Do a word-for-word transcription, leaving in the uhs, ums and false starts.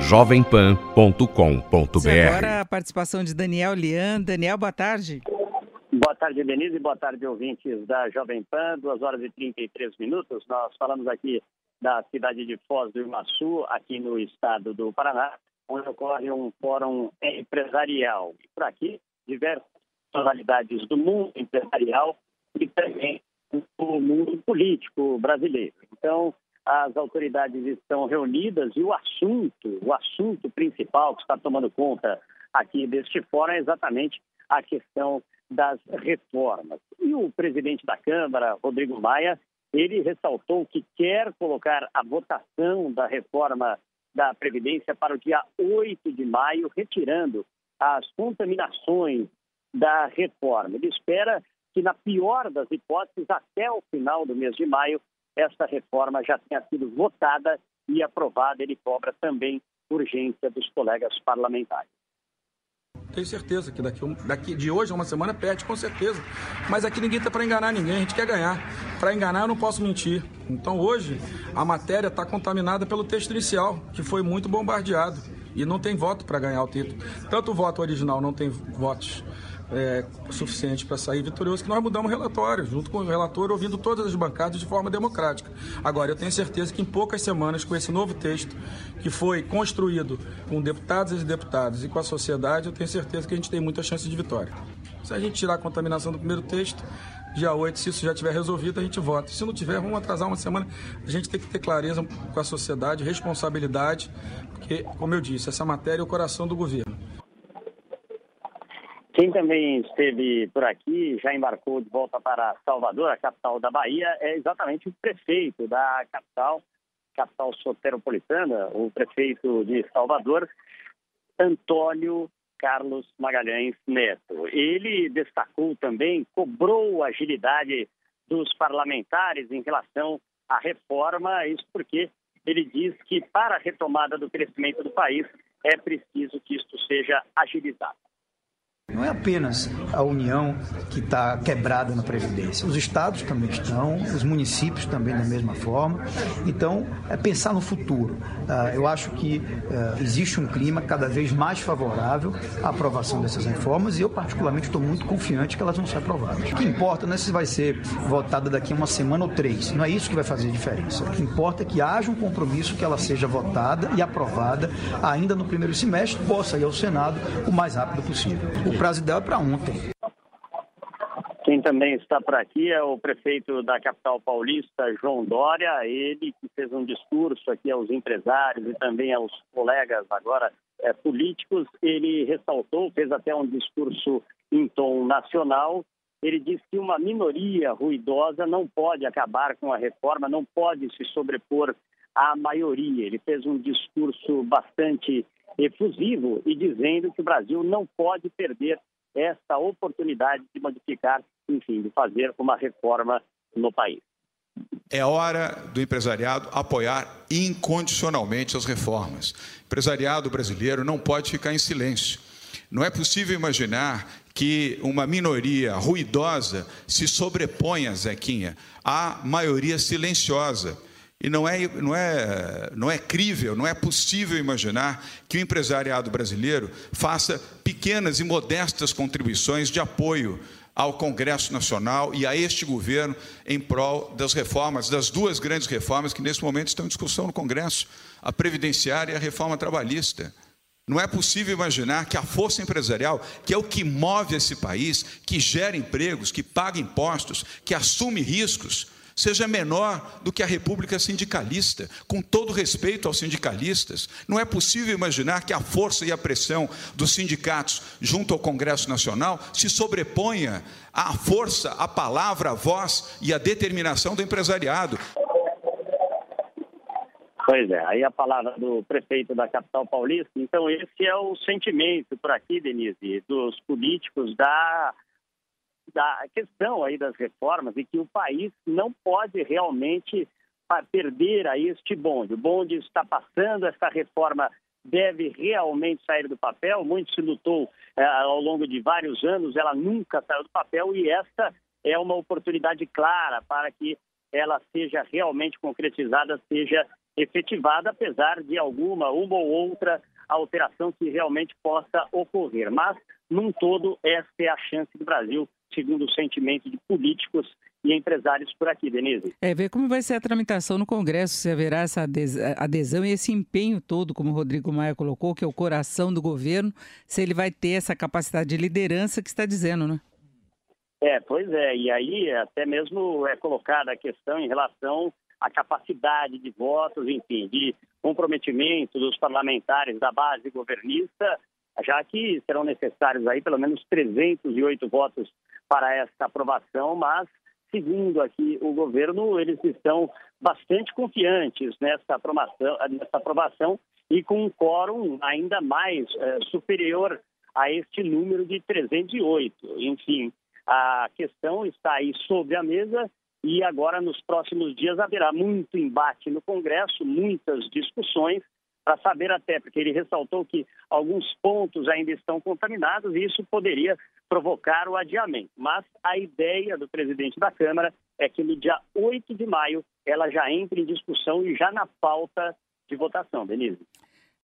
jovem pan ponto com ponto b r. Agora a participação de Daniel Lian. Daniel, boa tarde. Boa tarde, Denise. Boa tarde, ouvintes da Jovem Pan. duas horas e trinta e três minutos. Nós falamos aqui da cidade de Foz do Iguaçu, aqui no estado do Paraná, onde ocorre um fórum empresarial. E por aqui, diversas personalidades do mundo empresarial e também do mundo político brasileiro. Então, as autoridades estão reunidas e o assunto, o assunto principal que está tomando conta aqui deste fórum é exatamente a questão das reformas. E o presidente da Câmara, Rodrigo Maia, ele ressaltou que quer colocar a votação da reforma da Previdência para o dia oito de maio, retirando as contaminações da reforma. Ele espera que, na pior das hipóteses, até o final do mês de maio, esta reforma já tenha sido votada e aprovada. Ele cobra também urgência dos colegas parlamentares. Tenho certeza que daqui, daqui de hoje a uma semana perde, com certeza. Mas aqui ninguém está para enganar ninguém, a gente quer ganhar. Para enganar eu não posso mentir. Então hoje a matéria está contaminada pelo texto inicial, que foi muito bombardeado. E não tem voto para ganhar o título. Tanto o voto original não tem votos é, suficientes para sair vitorioso, que nós mudamos o relatório, junto com o relator, ouvindo todas as bancadas de forma democrática. Agora, eu tenho certeza que em poucas semanas, com esse novo texto, que foi construído com deputados e deputados e com a sociedade, eu tenho certeza que a gente tem muita chance de vitória. Se a gente tirar a contaminação do primeiro texto, dia oito, se isso já estiver resolvido, a gente vota. Se não tiver, vamos atrasar uma semana. A gente tem que ter clareza com a sociedade, responsabilidade, porque, como eu disse, essa matéria é o coração do governo. Quem também esteve por aqui, já embarcou de volta para Salvador, a capital da Bahia, é exatamente o prefeito da capital, capital soteropolitana, o prefeito de Salvador, Antônio Carlos Magalhães Neto. Ele destacou também, cobrou a agilidade dos parlamentares em relação à reforma, isso porque ele diz que para a retomada do crescimento do país é preciso que isto seja agilizado. Não é apenas a União que está quebrada na Previdência. Os estados também estão, os municípios também da mesma forma. Então, é pensar no futuro. Uh, eu acho que uh, existe um clima cada vez mais favorável à aprovação dessas reformas e eu, particularmente, estou muito confiante que elas vão ser aprovadas. O que importa não é se vai ser votada daqui a uma semana ou três. Não é isso que vai fazer diferença. O que importa é que haja um compromisso que ela seja votada e aprovada ainda no primeiro semestre, possa ir ao Senado o mais rápido possível. O prazo ideal é para ontem. Quem também está por aqui é o prefeito da capital paulista, João Dória. Ele que fez um discurso aqui aos empresários e também aos colegas agora é, políticos. Ele ressaltou, fez até um discurso em tom nacional. Ele disse que uma minoria ruidosa não pode acabar com a reforma, não pode se sobrepor à maioria. Ele fez um discurso bastante efusivo e dizendo que o Brasil não pode perder essa oportunidade de modificar, enfim, de fazer uma reforma no país. É hora do empresariado apoiar incondicionalmente as reformas. O empresariado brasileiro não pode ficar em silêncio. Não é possível imaginar que uma minoria ruidosa se sobreponha, Zequinha, à maioria silenciosa. E não é, não, é, não é crível, não é possível imaginar que o empresariado brasileiro faça pequenas e modestas contribuições de apoio ao Congresso Nacional e a este governo em prol das reformas, das duas grandes reformas que nesse momento estão em discussão no Congresso, a previdenciária e a reforma trabalhista. Não é possível imaginar que a força empresarial, que é o que move esse país, que gera empregos, que paga impostos, que assume riscos, seja menor do que a República Sindicalista, com todo respeito aos sindicalistas. Não é possível imaginar que a força e a pressão dos sindicatos junto ao Congresso Nacional se sobreponha à força, à palavra, à voz e à determinação do empresariado. Pois é, aí a palavra do prefeito da capital paulista. Então esse é o sentimento por aqui, Denise, dos políticos da... da questão aí das reformas e que o país não pode realmente perder a este bonde. O bonde está passando, essa reforma deve realmente sair do papel. Muito se lutou eh, ao longo de vários anos, ela nunca saiu do papel e esta é uma oportunidade clara para que ela seja realmente concretizada, seja efetivada, apesar de alguma, uma ou outra alteração que realmente possa ocorrer. Mas, num todo, essa é a chance do Brasil, segundo o sentimento de políticos e empresários por aqui, Denise. É, ver como vai ser a tramitação no Congresso, se haverá essa adesão e esse empenho todo, como o Rodrigo Maia colocou, que é o coração do governo, se ele vai ter essa capacidade de liderança que está dizendo, né? É, pois é, e aí até mesmo é colocada a questão em relação à capacidade de votos, enfim, de comprometimento dos parlamentares da base governista, já que serão necessários aí pelo menos trezentos e oito votos para esta aprovação, mas, segundo aqui o governo, eles estão bastante confiantes nessa aprovação, nessa aprovação e com um quórum ainda mais é, superior a este número de trezentos e oito. Enfim, a questão está aí sobre a mesa e agora nos próximos dias haverá muito embate no Congresso, muitas discussões, para saber até, porque ele ressaltou que alguns pontos ainda estão contaminados e isso poderia provocar o adiamento. Mas a ideia do presidente da Câmara é que no dia oito de maio ela já entre em discussão e já na pauta de votação, Denise.